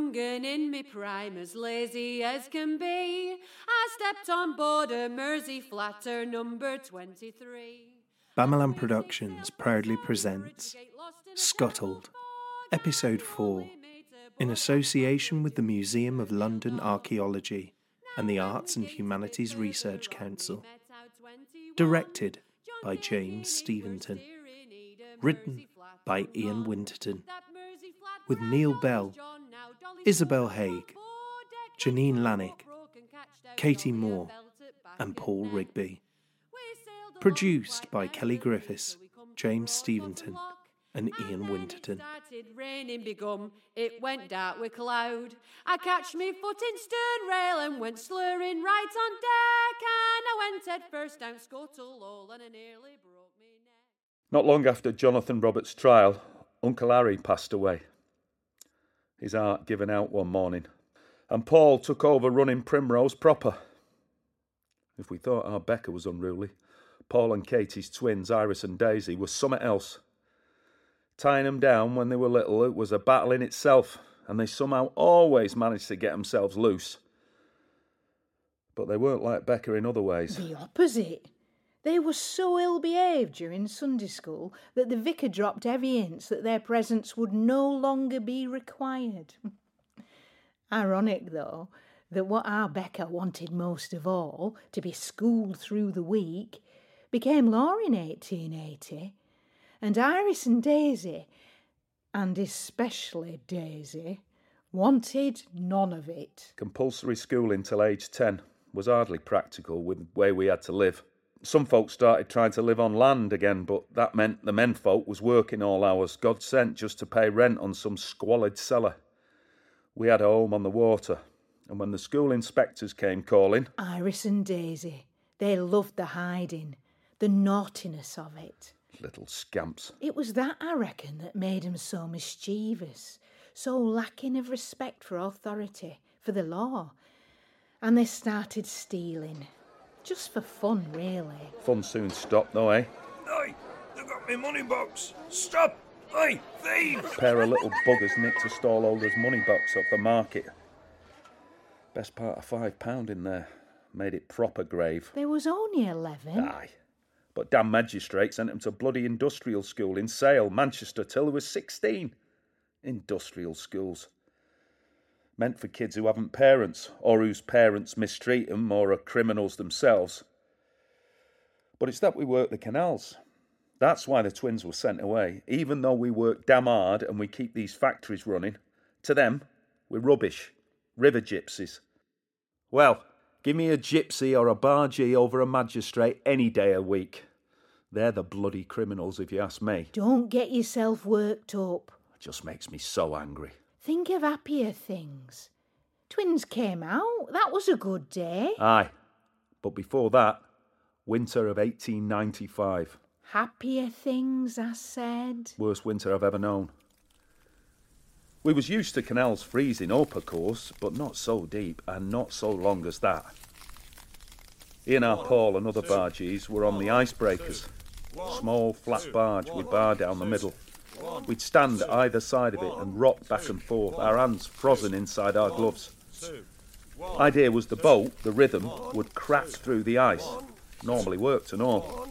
young and in me prime, as lazy as can be, I stepped on board a Mersey flatter number 23. Bamalam Productions proudly presents Scuttled, Episode 4, in association with the Museum of London Archaeology and the Arts and Humanities Research Council. Directed by James Steventon. Written by Ian Winterton. With Neil Bell, Isabel Haig, Janine Lannick, Katie Moore and Paul Rigby. Produced by Kelly Griffiths, James Steventon and Ian Winterton. It went dark with cloud. I catch me foot in stern rail and went slurring right on deck, and I went head first down Scuttle Hole and I nearly broke me neck. Not long after Jonathan Roberts' trial, Uncle Harry passed away. His heart given out one morning, and Paul took over running Primrose proper. If we thought our Becca was unruly, Paul and Katie's twins, Iris and Daisy, were something else. Tying them down when they were little, it was a battle in itself, and they somehow always managed to get themselves loose. But they weren't like Becca in other ways. The opposite. They were so ill-behaved during Sunday school that the vicar dropped heavy hints that their presence would no longer be required. Ironic, though, that what our Becca wanted most of all, to be schooled through the week, became law in 1880, and Iris and Daisy, and especially Daisy, wanted none of it. Compulsory schooling till age 10 was hardly practical with the way we had to live. Some folks started trying to live on land again, but that meant the men folk was working all hours, God sent, just to pay rent on some squalid cellar. We had a home on the water, and when the school inspectors came calling... Iris and Daisy, they loved the hiding, the naughtiness of it. Little scamps. It was that, I reckon, that made 'em so mischievous, so lacking of respect for authority, for the law. And they started stealing. Just for fun, really. Fun soon stopped, though, eh? Oi, they've got me money box. Stop! Oi, thieves! A pair of little buggers nicked a stallholder's money box off the market. Best part of £5 in there. Made it proper grave. They was only 11. Aye. But damn magistrate sent him to bloody industrial school in Sale, Manchester, till he was 16. Industrial schools. Meant for kids who haven't parents, or whose parents mistreat them, or are criminals themselves. But it's that we work the canals. That's why the twins were sent away. Even though we work damn hard and we keep these factories running, to them, we're rubbish. River gypsies. Well, give me a gypsy or a bargee over a magistrate any day a week. They're the bloody criminals, if you ask me. Don't get yourself worked up. It just makes me so angry. Think of happier things. Twins came out. That was a good day. Aye, but before that, winter of 1895. Happier things, I said. Worst winter I've ever known. We was used to canals freezing up, of course, but not so deep and not so long as that. Ian R. Paul and other bargees were on the icebreakers. Small, flat barge with bar down the middle. We'd stand at either side of it and rock back and forth, our hands frozen inside our gloves. Idea was the boat, the rhythm, would crack through the ice. Normally worked and all.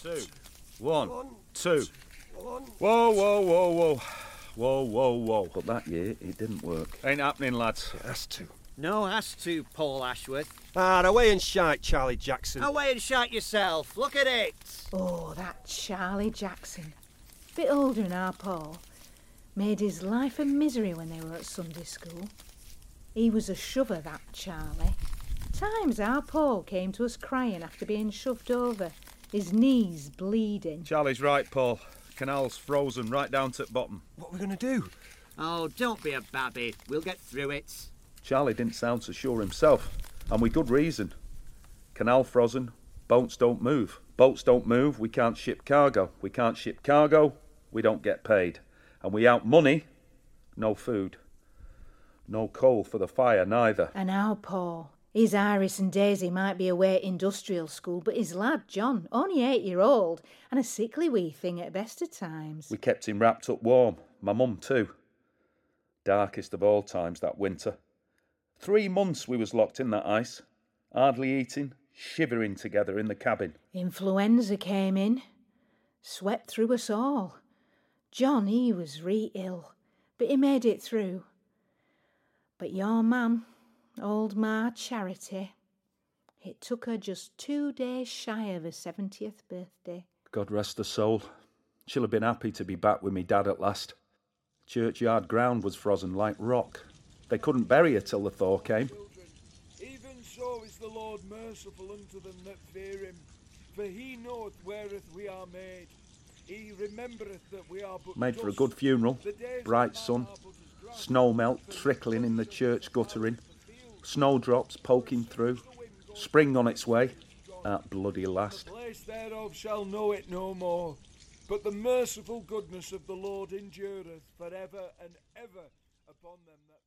1, 2. Whoa, whoa, whoa, whoa. Whoa, whoa, whoa. But that year, it didn't work. Ain't happening, lads. It has to. No, has to, Paul Ashworth. Away and shite, Charlie Jackson. Away and shite yourself. Look at it. Oh, that Charlie Jackson. Bit older than our Paul. Made his life a misery when they were at Sunday school. He was a shover, that Charlie. Times our Paul came to us crying after being shoved over, his knees bleeding. Charlie's right, Paul. Canal's frozen right down to the bottom. What are we going to do? Oh, don't be a babby. We'll get through it. Charlie didn't sound so sure himself, and with good reason. Canal frozen, boats don't move. Boats don't move, we can't ship cargo. We can't ship cargo, we don't get paid. And we out money, no food. No coal for the fire, neither. And our Paul, his Iris and Daisy might be away at industrial school, but his lad, John, only 8-year-old, and a sickly wee thing at best of times. We kept him wrapped up warm, my mum too. Darkest of all times, that winter. 3 months we was locked in that ice, hardly eating, shivering together in the cabin. Influenza came in, swept through us all. John, he was ill, but he made it through. But your mam, old Ma Charity, it took her just 2 days shy of her 70th birthday. God rest her soul. She'll have been happy to be back with me dad at last. Churchyard ground was frozen like rock. They couldn't bury her till the thaw came. Even so is the Lord merciful unto them that fear him, for he knoweth wherewith we are made. He remembereth that we are but Made for a dust. good funeral. Bright sun, snow melt trickling in the church guttering, snowdrops poking through, spring on its way, at bloody last. The place thereof shall know it no more. But the merciful goodness of the Lord endureth for ever and ever upon them that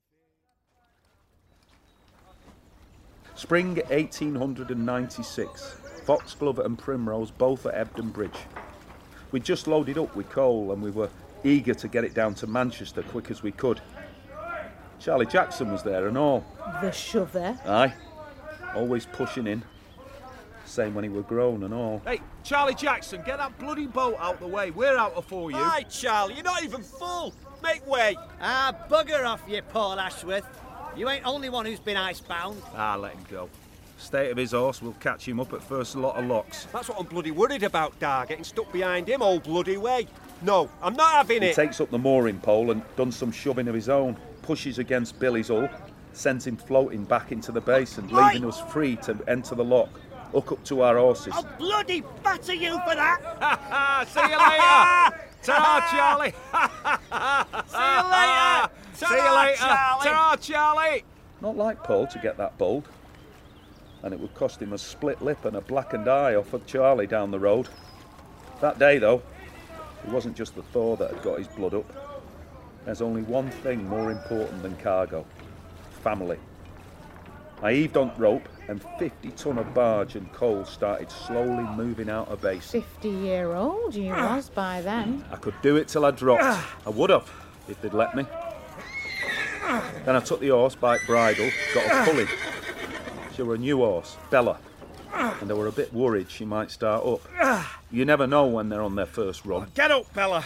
fear. Spring 1896. Foxglove and Primrose both at Ebden Bridge. We'd just loaded up with coal and we were eager to get it down to Manchester quick as we could. Charlie Jackson was there and all. The shover. Aye, always pushing in. Same when he were grown and all. Hey, Charlie Jackson, get that bloody boat out the way. We're out afore you. Aye, Charlie, you're not even full. Make way. Ah, bugger off you, Paul Ashworth. You ain't only one who's been icebound. Let him go. State of his horse, we'll catch him up at first lot of locks. That's what I'm bloody worried about, Dar, getting stuck behind him all bloody way. No, I'm not having He it. takes up the mooring pole and done some shoving of his own, pushes against Billy's hull, sends him floating back into the basin, leaving us free to enter the lock, hook up to our horses. I'll bloody batter you for that. See you later. Ta-ra, Charlie. See you later. See you later. Charlie. Ta-ra, Charlie. Not like Paul to get that bold. And it would cost him a split lip and a blackened eye off of Charlie down the road. That day, though, it wasn't just the thaw that had got his blood up. There's only one thing more important than cargo. Family. I heaved on rope and 50-ton of barge and coal started slowly moving out of basin. 50-year-old you was by then. I could do it till I dropped. I would have, if they'd let me. Then I took the horse by bridle, got a pulley. She were a new horse, Bella, and they were a bit worried she might start up. You never know when they're on their first run. Get up, Bella.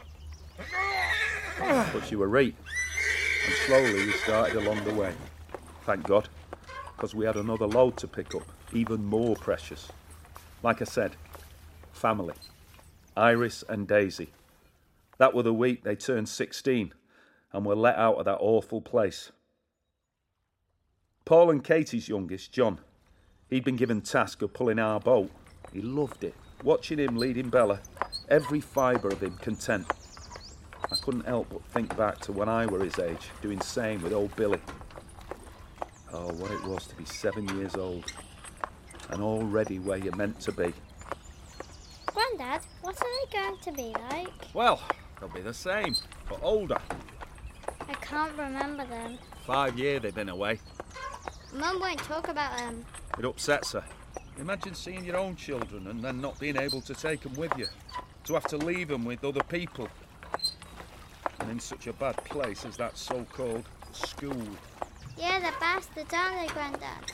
But she were right, and slowly we started along the way. Thank God, because we had another load to pick up, even more precious. Like I said, family. Iris and Daisy. That were the week they turned 16 and were let out of that awful place. Paul and Katie's youngest, John, he'd been given task of pulling our boat. He loved it, watching him leading Bella, every fibre of him content. I couldn't help but think back to when I were his age, doing same with old Billy. Oh, what it was to be 7 years old, and already where you're meant to be. Grandad, what are they going to be like? Well, they'll be the same, but older. I can't remember them. 5 years they've been away. Mum won't talk about them. It upsets her. Imagine seeing your own children and then not being able to take them with you. To have to leave them with other people. And in such a bad place as that so-called school. Yeah, they're bastards, aren't they, Grandad?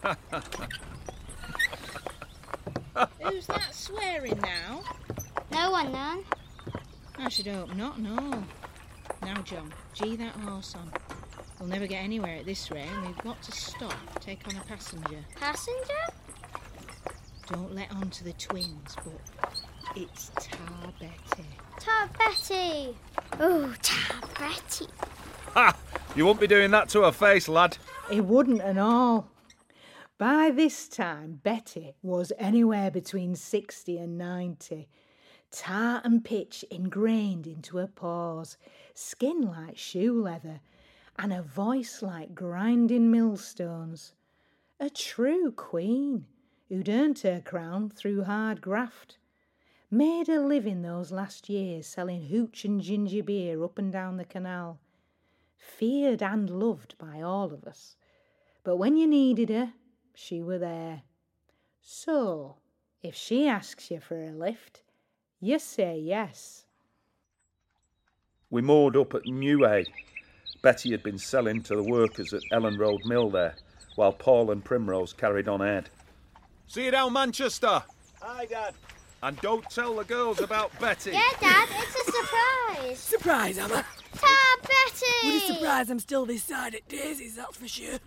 Who's that swearing now? No one, Nan. I should hope not, no. Now, John, gee that horse on. We'll never get anywhere at this rate, and we've got to stop, take on a passenger. Passenger? Don't let on to the twins, but it's Tar Betty. Tar Betty. Oh, Tar Betty. Ha! You won't be doing that to her face, lad. It wouldn't and all. By this time, Betty was anywhere between 60 and 90. Tar and pitch ingrained into her paws, skin like shoe leather, and a voice like grinding millstones. A true queen who'd earned her crown through hard graft. Made a living those last years selling hooch and ginger beer up and down the canal. Feared and loved by all of us. But when you needed her, she were there. So, if she asks you for a lift, you say yes. We moored up at Newhay. Betty had been selling to the workers at Ellen Road Mill there, while Paul and Primrose carried on ahead. See you down Manchester. Hi, Dad. And don't tell the girls about Betty. Yeah, Dad, it's a surprise. Surprise, Emma. Ta, Betty! Would you surprise I'm still this side at Daisy's, that's for sure.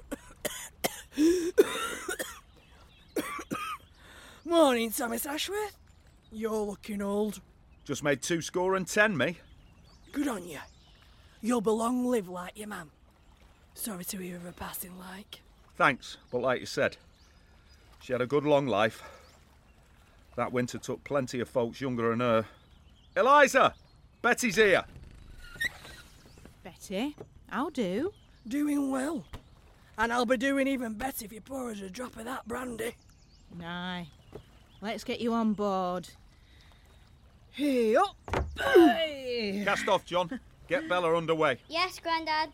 Morning, Thomas Ashworth. You're looking old. Just made 210, me. Good on you. You'll be long live like your mam. Sorry to hear of her passing like. Thanks, but like you said, she had a good long life. That winter took plenty of folks younger than her. Eliza! Betty's here. Betty, how do? Doing well. And I'll be doing even better if you pour us a drop of that brandy. Aye. Let's get you on board. Hey up! Hey. Cast off, John. Get Bella underway. Yes, Grandad.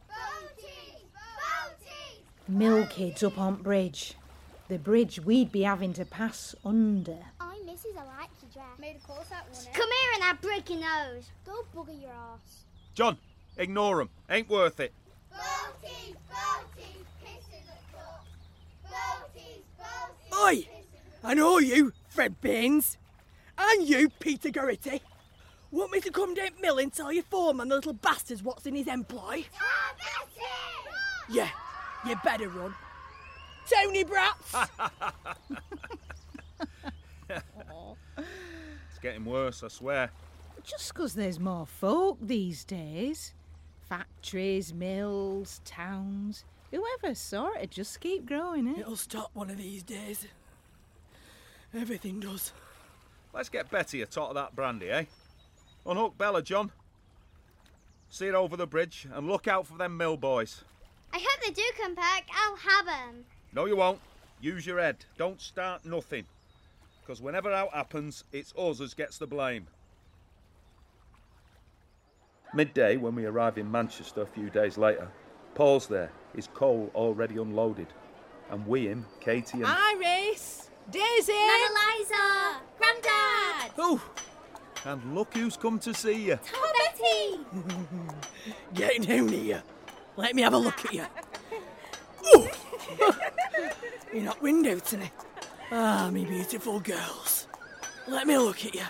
Mill kids up on bridge. The bridge we'd be having to pass under. I'm Mrs. I like your dress. Made of course that one. Come here and I'll break your nose. Go bugger your arse. John, ignore 'em. Ain't worth it. Boaties, boaties, pisses a cup. Boaties, boaties. Oi! I know you, Fred Baines. And you, Peter Garrity. Want me to come down mill and tell your foreman the little bastard's what's in his employ? Yeah, you better run. Tony Brats! It's getting worse, I swear. Just 'cause there's more folk these days. Factories, mills, towns. Whoever saw it just keep growing, eh? It'll stop one of these days. Everything does. Let's get Betty a tot of that brandy, eh? Unhook Bella, John. See her over the bridge and look out for them mill boys. I hope they do come back. I'll have them. No, you won't. Use your head. Don't start nothing. Because whenever out happens, it's us as gets the blame. Midday, when we arrive in Manchester a few days later, Paul's there, his coal already unloaded. And we him, Katie and... Iris! Daisy! Nan Eliza! Grandad! Oh, And look who's come to see you. Oh, Betty! get down here. Let me have a look at you. Oh. You're not window tonight. Ah, me beautiful girls. Let me look at you.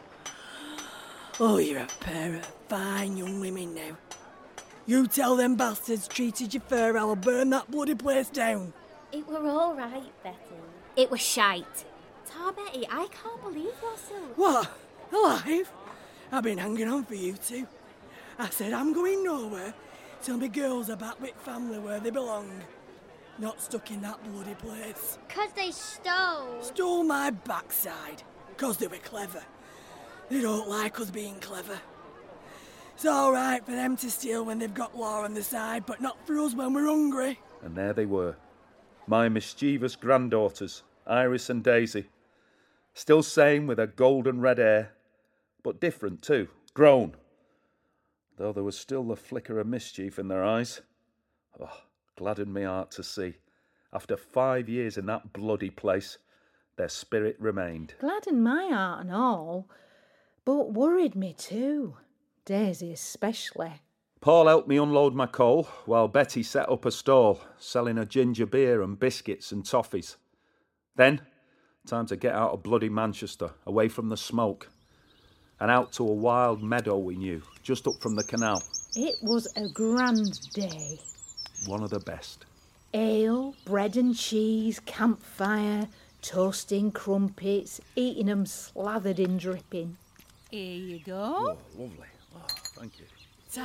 Oh, you're a pair of fine young women now. You tell them bastards treated you fair, I'll burn that bloody place down. It were all right, Betty. It was shite. Tar Betty, I can't believe you're still... What? Alive? I've been hanging on for you two. I said I'm going nowhere till my girls are back with family where they belong. Not stuck in that bloody place. 'Cause they stole. Stole my backside. 'Cause they were clever. They don't like us being clever. It's all right for them to steal when they've got law on their side, but not for us when we're hungry. And there they were, my mischievous granddaughters, Iris and Daisy. Still same with her golden red hair, but different too, grown. Though there was still the flicker of mischief in their eyes. Oh, gladdened me heart to see. After 5 years in that bloody place, their spirit remained. Gladdened my heart and all, but worried me too. Daisy especially. Paul helped me unload my coal, while Betty set up a stall, selling her ginger beer and biscuits and toffees. Then, time to get out of bloody Manchester, away from the smoke, and out to a wild meadow we knew, just up from the canal. It was a grand day. One of the best. Ale, bread and cheese, campfire, toasting crumpets, eating 'em slathered in dripping. Here you go. Oh, lovely. Oh, thank you.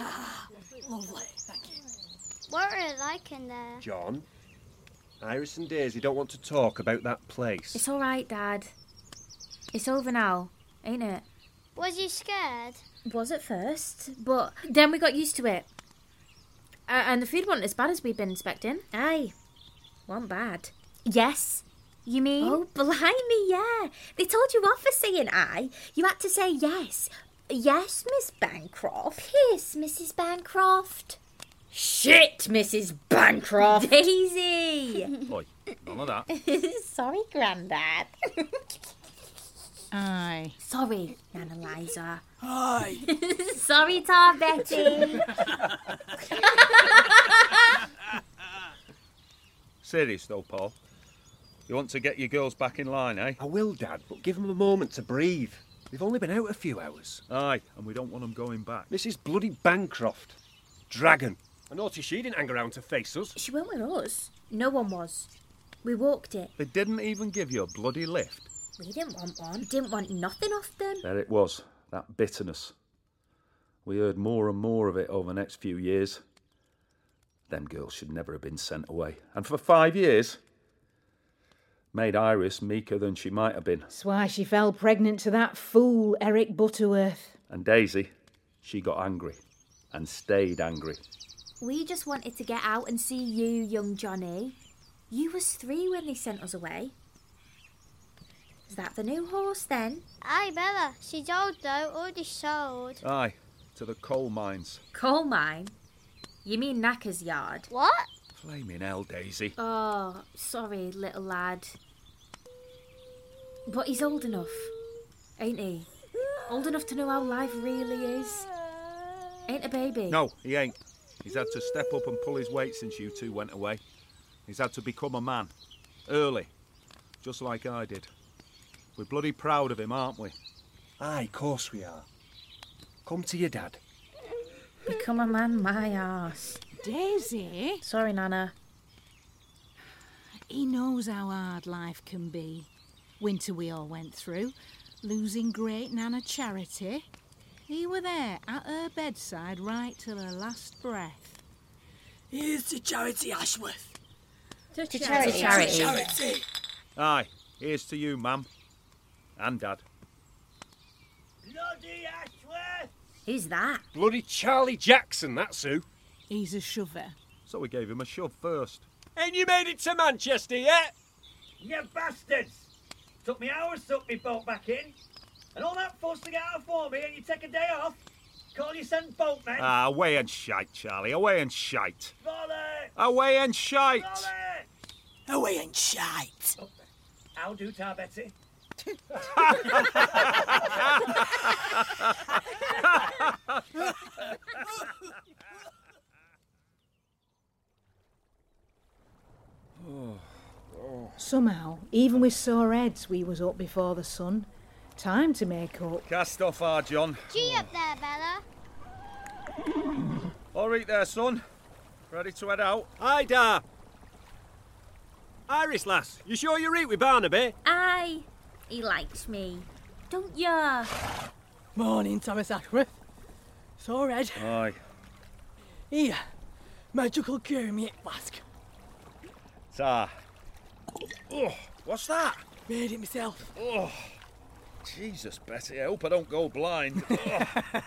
Lovely, thank you. What are they like in there? John, Iris and Daisy don't want to talk about that place. It's all right, Dad. It's over now, ain't it? Was you scared? Was at first, but then we got used to it. And the food wasn't as bad as we'd been expecting. Aye. Wasn't bad. Yes. You mean? Oh, blimey, yeah. They told you off for saying aye. You had to say yes. Yes, Miss Bancroft. Piss, Mrs. Bancroft. Shit, Mrs. Bancroft. Daisy. Oi, none of that. Sorry, Grandad. Aye. Sorry, Nana Liza. Aye. Sorry, Tar Betty. Serious though, Paul. You want to get your girls back in line, eh? I will, Dad, but give them a moment to breathe. They've only been out a few hours. Aye, and we don't want them going back. Mrs. Bloody Bancroft. Dragon. I noticed she didn't hang around to face us. She weren't with us. No one was. We walked it. They didn't even give you a bloody lift. We didn't want one. We didn't want nothing off them. There it was, that bitterness. We heard more and more of it over the next few years. Them girls should never have been sent away. And for 5 years, made Iris meeker than she might have been. That's why she fell pregnant to that fool, Eric Butterworth. And Daisy, she got angry. And stayed angry. We just wanted to get out and see you, young Johnny. You was 3 when they sent us away. Is that the new horse then? Aye, Bella. She's old though, already sold. Aye, to the coal mines. Coal mine? You mean Knacker's yard? What? Flaming hell, Daisy. Oh, sorry, little lad. But he's old enough, ain't he? Old enough to know how life really is. Ain't a baby. No, he ain't. He's had to step up and pull his weight since you two went away. He's had to become a man. Early. Just like I did. We're bloody proud of him, aren't we? Aye, course we are. Come to your dad. Become a man, my arse. Daisy? Sorry, Nana. He knows how hard life can be. Winter we all went through. Losing great Nana Charity. He were there at her bedside right till her last breath. Here's to Charity Ashworth. To charity. Charity. Aye, here's to you, ma'am. And Dad. Bloody Ashworth! Who's that? Bloody Charlie Jackson, that's who. He's a shover. So we gave him a shove first. Ain't you made it to Manchester yet? You bastards! Took me hours to put me boat back in. And all that fuss to get out for me and you take a day off? Call you send boatmen? Ah, away and shite, Charlie. Away and shite. Volley! Away and shite. Volley! Away and shite. Oh, how do, Tar Betty? Somehow, even with sore heads, we was up before the sun. Time to make up. Cast off, our John. Gee up there, Bella. All right there, son. Ready to head out? Aye, da. Iris, lass, you sure you're right with Barnaby? Aye. He likes me. Don't ya? Morning, Thomas Ashworth. Sore head. Aye. Here, magical cure me flask. Tar. Oh, what's that? Made it myself. Oh, Jesus, Betty, I hope I don't go blind. Oh.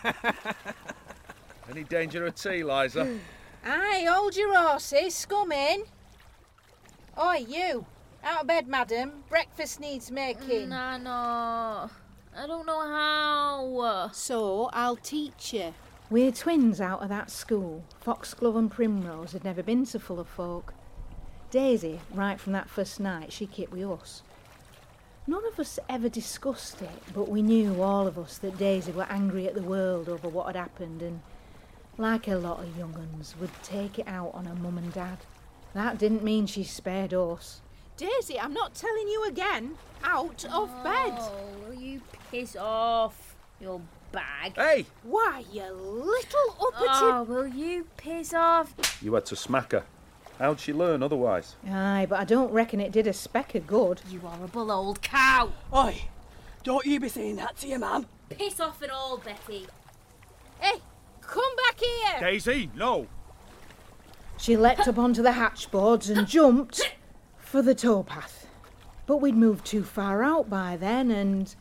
Any danger of tea, Liza? Aye, hold your horses, come in. Oi, you. Out of bed, madam. Breakfast needs making. Nana, I don't know how. So, I'll teach you. We're twins out of that school. Foxglove and Primrose had never been so full of folk. Daisy, right from that first night, she kept with us. None of us ever discussed it, but we knew, all of us, that Daisy were angry at the world over what had happened and, like a lot of young uns, would take it out on her mum and dad. That didn't mean she spared us. Daisy, I'm not telling you again. Out of bed. Oh, will you piss off, you bag? Hey! Why, you little uppity... Oh, will you piss off? You had to smack her. How'd she learn otherwise? Aye, but I don't reckon it did a speck of good. You horrible old cow. Oi, don't you be saying that to your mum. Piss off and all, Betty. Hey, come back here. Daisy, no! She leapt up onto the hatchboards and jumped for the towpath. But we'd moved too far out by then and...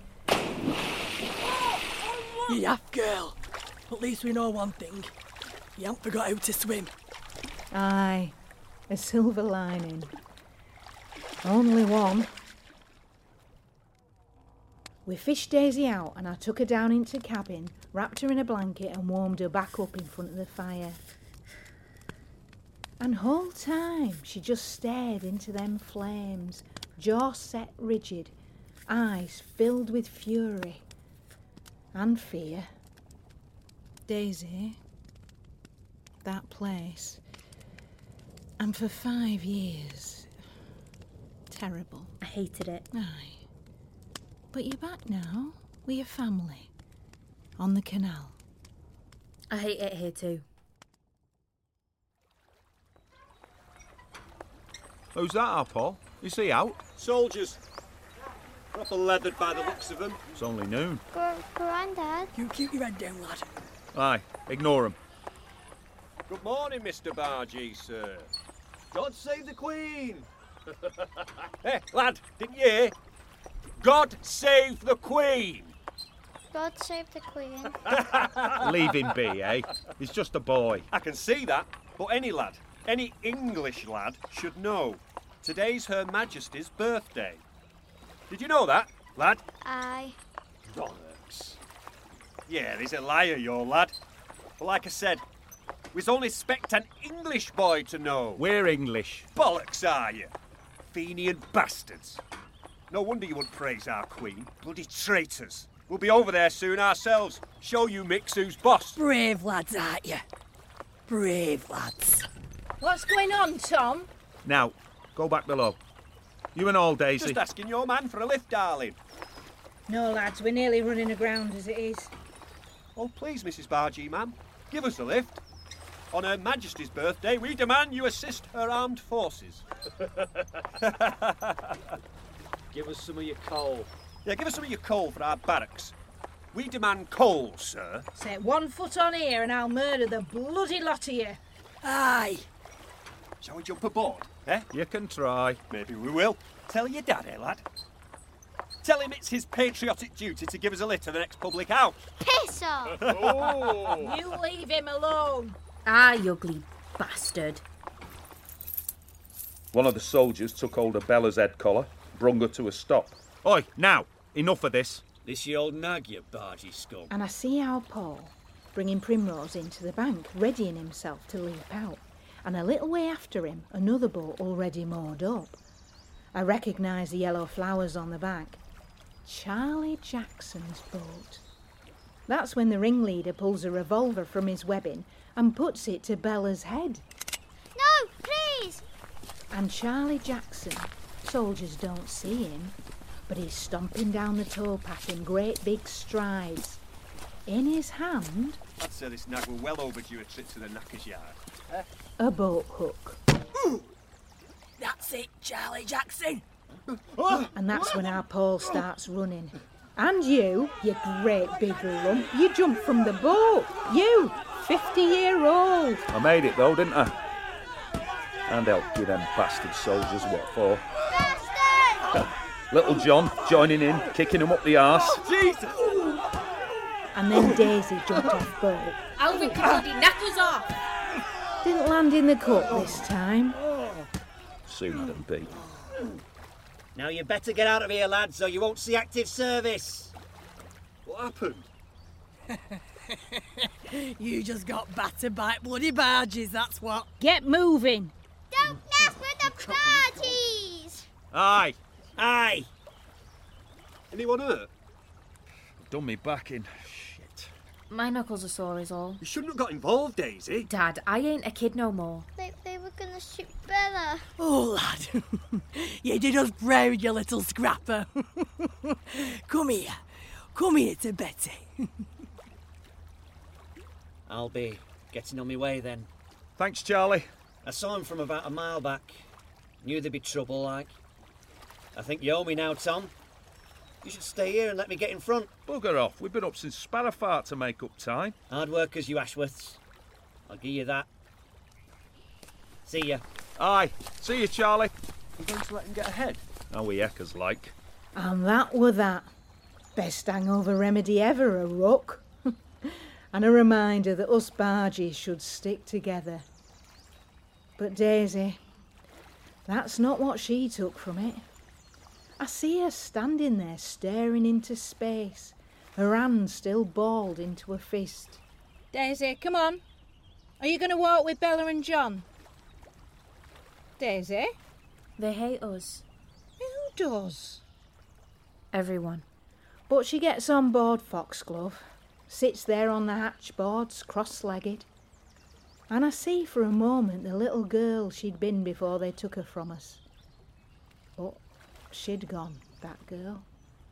You yaff, girl. At least we know one thing. You haven't forgot how to swim. Aye, a silver lining. Only one. We fished Daisy out and I took her down into the cabin, wrapped her in a blanket and warmed her back up in front of the fire. And whole time she just stared into them flames, jaw set rigid, eyes filled with fury and fear. Daisy, that place, and for 5 years, terrible. I hated it. Aye. But you're back now, with your family, on the canal. I hate it here too. Who's that, our Paul? Is he out? Soldiers. Proper leathered by the looks of them. It's only noon. Grandad. You keep your head down, lad. Aye, ignore him. Good morning, Mr. Bargee, sir. God save the Queen. Hey, lad, didn't you hear? God save the Queen. God save the Queen. Leave him be, eh? He's just a boy. I can see that, but any lad, any English lad should know. Today's Her Majesty's birthday. Did you know that, lad? Aye. Bollocks. Yeah, he's a liar, your lad. But like I said, we's only expect an English boy to know. We're English. Bollocks, are you? Fenian bastards. No wonder you wouldn't praise our Queen. Bloody traitors. We'll be over there soon ourselves. Show you Mix who's boss. Brave lads, aren't you? Brave lads. What's going on, Tom? Now, go back below. You and all, Daisy. Just asking your man for a lift, darling. No, lads, we're nearly running aground as it is. Oh, please, Mrs. Bargee, ma'am. Give us a lift. On Her Majesty's birthday, we demand you assist her armed forces. Give us some of your coal. Yeah, give us some of your coal for our barracks. We demand coal, sir. Set 1 foot on here and I'll murder the bloody lot of you. Aye. Shall we jump aboard, eh? You can try. Maybe we will. Tell your dad, eh, lad? Tell him it's his patriotic duty to give us a lift to the next public house. Piss off. Oh. You leave him alone. Ah, you ugly bastard. One of the soldiers took hold of Bella's head collar, brung her to a stop. Oi, now, enough of this. This your old nag, you bargy scum. And I see our Paul bringing Primrose into the bank, readying himself to leap out. And a little way after him, another boat already moored up. I recognise the yellow flowers on the back. Charlie Jackson's boat. That's when the ringleader pulls a revolver from his webbing and puts it to Bella's head. No, please. And Charlie Jackson, soldiers don't see him, but he's stomping down the towpath in great big strides. In his hand, I'd say this nag were well overdue a trip to the knacker's yard. a boat hook. That's it, Charlie Jackson. And that's when our Paul starts running. And you great big lump, you jump from the boat. You, 50-year-old. I made it though, didn't I? And helped you them bastard soldiers what for? Little John joining in, kicking him up the arse. Jesus! And then Daisy jumped off boat. Alvin can bloody knackers off. Didn't land in the cup this time. Soon than be. Now you better get out of here, lads, or you won't see active service. What happened? You just got battered by bloody barges, that's what. Get moving. Don't mess with the parties. Aye. Aye. Anyone hurt? Done me back in. Shit. My knuckles are sore is all. You shouldn't have got involved, Daisy. Dad, I ain't a kid no more. They were gonna shoot Bella. Oh, lad. You did us proud, you little scrapper. Come here. Come here to Betty. I'll be getting on my way then. Thanks, Charlie. I saw him from about a mile back. Knew there'd be trouble, like. I think you owe me now, Tom. You should stay here and let me get in front. Bugger off. We've been up since Sparrowfart to make up time. Hard workers, you Ashworths. I'll give you that. See ya. Aye. See you, Charlie. You're going to let him get ahead? How we eckers like. And that were that. Best hangover remedy ever, a rook. And a reminder that us barges should stick together. But Daisy, that's not what she took from it. I see her standing there staring into space, her hand still balled into a fist. Daisy, come on. Are you going to walk with Bella and John? Daisy? They hate us. Who does? Everyone. But she gets on board Foxglove, sits there on the hatchboards, cross-legged, and I see for a moment the little girl she'd been before they took her from us. But she'd gone, that girl.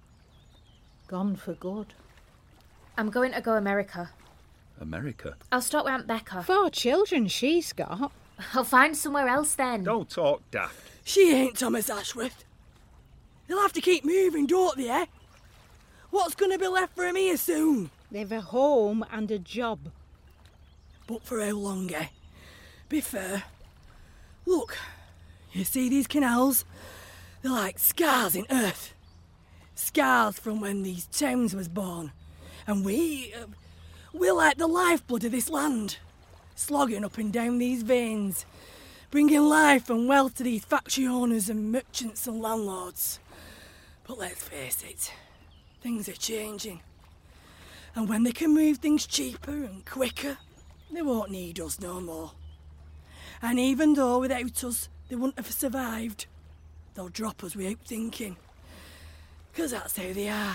Gone for good. I'm going to go America. America? I'll stop with Aunt Becca. 4 children she's got. I'll find somewhere else then. Don't talk daft. She ain't Thomas Ashworth. They'll have to keep moving, don't they, eh? What's going to be left for 'em here soon? They've a home and a job. But for how long, eh? Be fair. Look, you see these canals? They're like scars in earth. Scars from when these towns was born. And we're like the lifeblood of this land. Slogging up and down these veins. Bringing life and wealth to these factory owners and merchants and landlords. But let's face it, things are changing. And when they can move things cheaper and quicker, they won't need us no more. And even though without us they wouldn't have survived, they'll drop us without thinking. 'Cause that's how they are.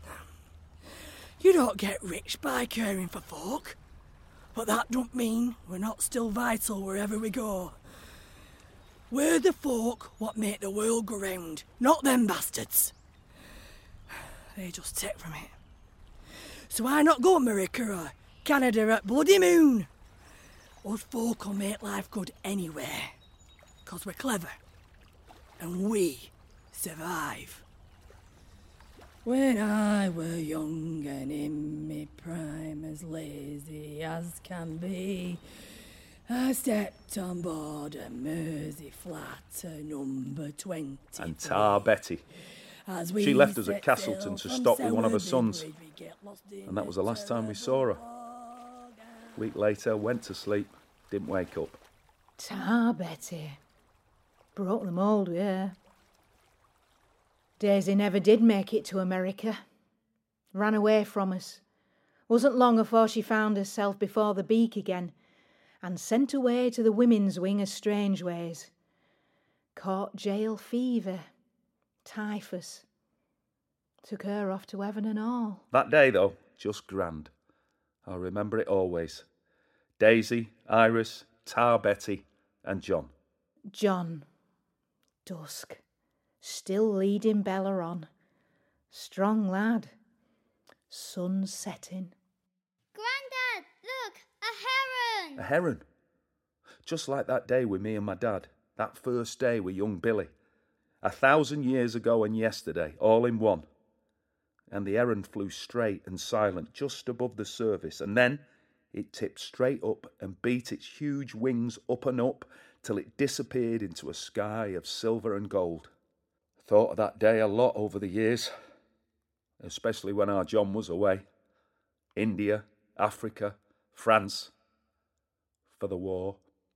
You don't get rich by caring for folk. But that don't mean we're not still vital wherever we go. We're the folk what make the world go round, not them bastards. They just take from it. So why not go America or Canada at bloody moon? Us folk will make life good anywhere. 'Cause we're clever. And we survive. When I were young and in me prime, as lazy as can be, I stepped on board a Mersey flat, number 20. And Tar Betty. She left us at Castleton to stop with one of her sons. And that was the last time we saw her. A week later, went to sleep, didn't wake up. Tar Betty. Broke the mould with her. Daisy never did make it to America. Ran away from us. Wasn't long afore she found herself before the beak again and sent away to the women's wing of Strangeways. Caught jail fever, typhus. Took her off to heaven and all. That day, though, just grand. I'll remember it always. Daisy, Iris, Tar Betty and John. John. Dusk. Still leading Bella on. Strong lad. Sun setting. Grandad, look, a heron! A heron? Just like that day with me and my dad. That first day with young Billy. 1,000 years ago and yesterday, all in one. And the heron flew straight and silent just above the surface, and then it tipped straight up and beat its huge wings up and up till it disappeared into a sky of silver and gold. Thought of that day a lot over the years, especially when our John was away. India, Africa, France, for the war.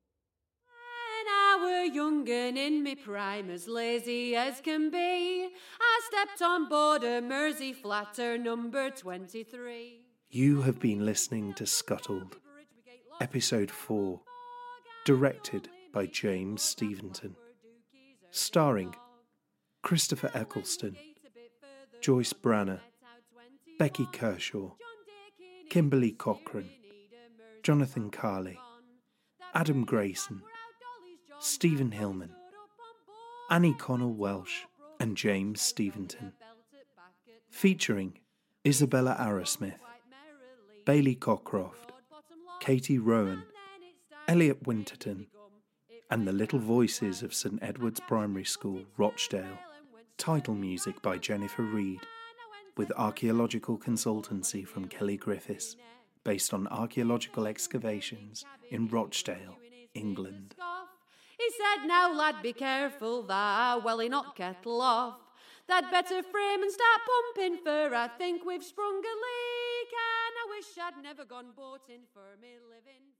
When I were young and in me prime, as lazy as can be, I stepped on board a Mersey flatter number 23. You have been listening to Scuttled, Episode 4, directed by James Steventon, starring Christopher Eccleston, Joyce Branner, Becky Kershaw, Kimberly Cochran, Jonathan Carley, Adam Grayson, Stephen Hillman, Annie Connell Welsh and James Steventon, featuring Isabella Arrowsmith, Bailey Cockcroft, Katie Rowan, Elliot Winterton, and the little voices of St Edward's Primary School, Rochdale. Title music by Jennifer Reed, with archaeological consultancy from Kelly Griffiths, based on archaeological excavations in Rochdale, England. He said, now lad, be careful thou, well he not kettle off. Tha'd better frame and start pumping, for I think we've sprung a leak, and I wish I'd never gone boating for me living.